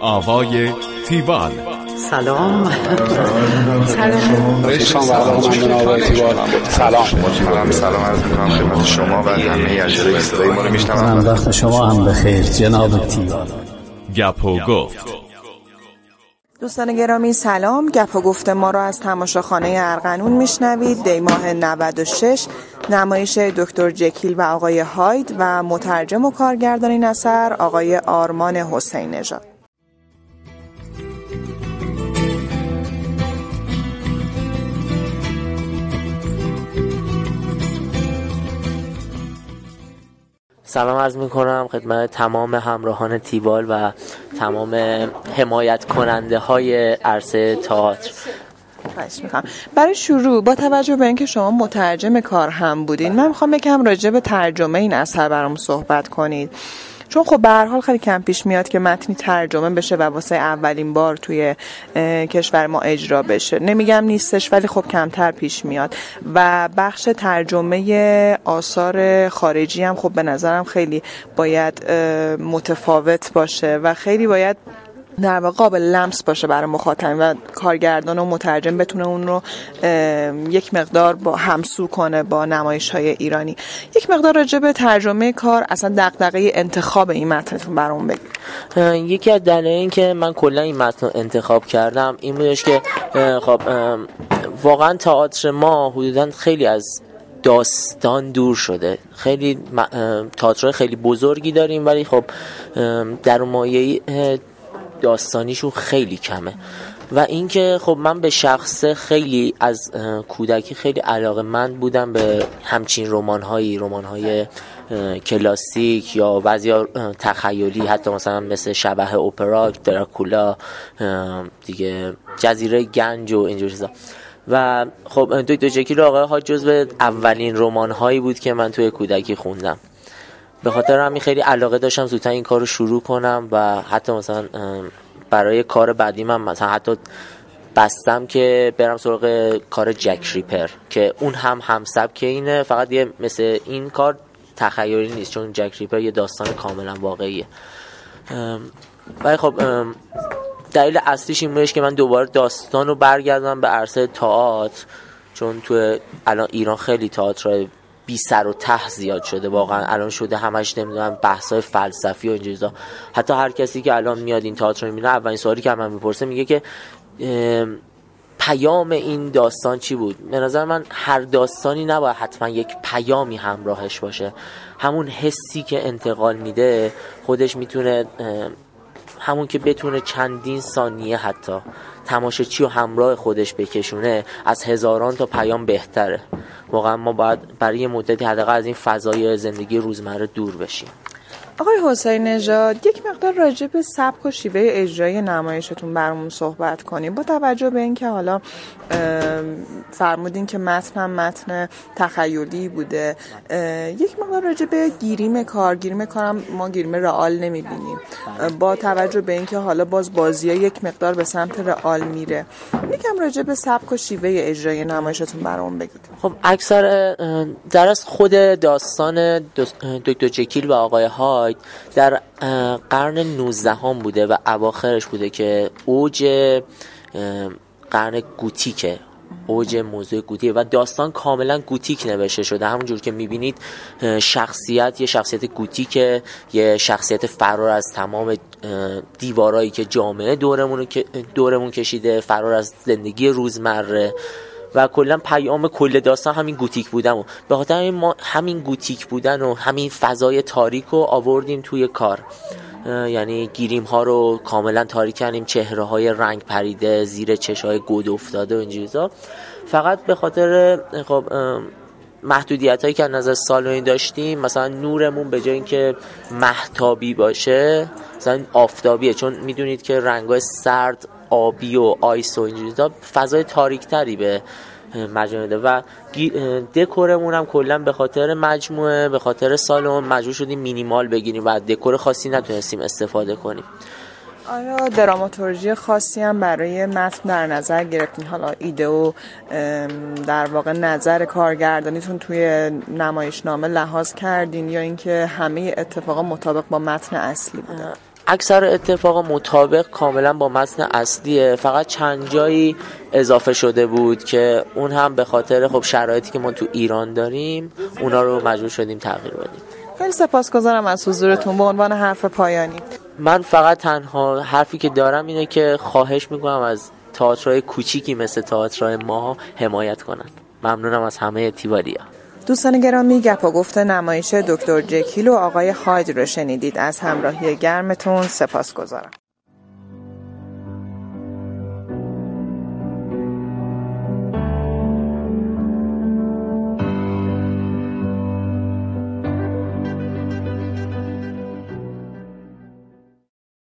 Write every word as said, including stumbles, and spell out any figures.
آقای تیوال. سلام. سلام. سلام. سلام عرض می‌کنم خدمت شما و همه اجرای صدای ما رو میشنوم. وقت شما هم بخیر جناب تیوال. گپ و گفت. دوستان گرامی سلام. گپ و گفت ما را از تماشاخانه ارغنون میشنوید. دی ماه نود و شش نمایش دکتر جکیل و آقای هاید و مترجم و کارگردان این اثر آقای آرمان حسین نژاد. سلام عرض می کنم خدمت تمام همراهان تیوال و تمام حمایت کننده های عرصه تئاتر. برای شروع با توجه به اینکه شما مترجم کار هم بودین، من میخوام یکم راجع به ترجمه این اثر برام صحبت کنید، چون خب به هر حال خیلی کم پیش میاد که متنی ترجمه بشه و واسه اولین بار توی کشور ما اجرا بشه. نمیگم نیستش ولی خب کمتر پیش میاد و بخش ترجمه آثار خارجی هم خب به نظرم خیلی باید متفاوت باشه و خیلی باید در واقع قابل لمس باشه برای مخاطب و کارگردان و مترجم بتونه اون رو یک مقدار با همسو کنه با نمایش‌های ایرانی. یک مقدار راجع به ترجمه کار، اصلا دغدغه انتخاب این متنتون برام بگید. یکی از دلایل این که من کلا این متن رو انتخاب کردم این بودش که خب واقعا تئاتر ما حدوداً خیلی از داستان دور شده. خیلی تئاتر خیلی بزرگی داریم ولی خب در مایه داستانیشون خیلی کمه و اینکه خب من به شخص خیلی از کودکی خیلی علاقه‌مند بودم به همچین رمان‌هایی رمان‌های کلاسیک یا بعضیا تخیلی، حتی مثلا مثل شبح اپرا، دراکولا دیگه، جزیره گنج و اینجور چیزا. و خب دکتر جکیل و آقای هاید جزو اولین رمان‌هایی بود که من توی کودکی خوندم. به خاطر همین خیلی علاقه داشتم زودتر این کار رو شروع کنم و حتی مثلا برای کار بعدی من مثلا حتی بستم که برم سراغ کار جک ریپر که اون هم همسبک اینه، فقط یه مثل این کار تخیلی نیست چون جک ریپر یه داستان کاملا واقعیه. ولی خب دلیل اصلیش این بودش که من دوباره داستان رو برگردم به عرصه تئاتر، چون تو الان ایران خیلی تئاتر بی سر و ته زیاد شده واقعا. الان شده همش نمیدونم بحث‌های فلسفی و این چیزا. حتی هر کسی که الان میاد این تئاتر رو میبینه اولین سوالی که من میپرسه میگه که پیام این داستان چی بود؟ به نظر من هر داستانی نباید حتما یک پیامی همراهش باشه. همون حسی که انتقال میده خودش میتونه همون که بتونه چندین ثانیه حتی تماشاچی و همراه خودش بکشونه از هزاران تا پیام بهتره. واقعا ما باید برای یه مدتی حداقل از این فضای زندگی روزمره دور بشیم. آقای حسین نژاد، یک مقدار راجع به سبک و شیوه اجرای نمایشتون برامون صحبت کنیم با توجه به اینکه حالا فرمودین که متن هم متن تخیلی بوده. یک مقدار راجع به گیریم کار، گیریم کارم ما گیریم رئال نمیبینیم با توجه به اینکه حالا باز بازی‌ها یک مقدار به سمت رئال میره. یکم راجع به سبک و شیوه اجرای نمایشتون برامون بگید. خب اکثر در از خود داستان دکتر جکیل و آقای هاید در قرن نوزدهم بوده و اواخرش بوده که اوج قرن گوتیکه، اوج موضوع گوتیه و داستان کاملا گوتیک نوشته شده. همونجور که میبینید شخصیت یه شخصیت گوتیکه، یه شخصیت فرار از تمام دیوارایی که جامعه دورمون دورمون کشیده، فرار از زندگی روزمره و کلا پیام کل داستان همین گوتیک بودن و به خاطر همین ما همین گوتیک بودن و همین فضای تاریک رو آوردیم توی کار. یعنی گیریم ها رو کاملا تاریک کردیم، چهره های رنگ پریده، زیر چشای گود افتاده و این چیزا، فقط به خاطر خب محدودیت هایی که از نظر سالونی داشتیم. مثلا نورمون به جای اینکه مهتابی باشه مثلا آفتابیه، چون میدونید که رنگ‌های سرد، آبی و آیس و اینجوری فضای تاریک‌تری به مجموعه ده و دکورمون هم کلا به خاطر مجموعه به خاطر سالن مجبور شدیم مینیمال بگیریم و دکور خاصی نتونستیم استفاده کنیم. آیا دراماتورژی خاصی هم برای متن در نظر گرفتین؟ حالا ایده و در واقع نظر کارگردانیتون توی نمایشنامه لحاظ کردین یا اینکه همه اتفاقا مطابق با متن اصلی بوده؟ اکثر اتفاقا مطابق کاملا با متن اصلیه، فقط چند جایی اضافه شده بود که اون هم به خاطر خب شرایطی که ما تو ایران داریم اونا رو مجبور شدیم تغییر بدیم. خیلی سپاسگزارم از حضورتون. به عنوان حرف پایانی من فقط تنها حرفی که دارم اینه که خواهش میکنم از تئاترهای کوچیکی مثل تئاترهای ما حمایت کنن. ممنونم از همه تیوالیا. دوستان گرامی، گپ و گفت نمایش دکتر جکیل و آقای هاید رو شنیدید. از همراهی گرمتون سپاسگزارم.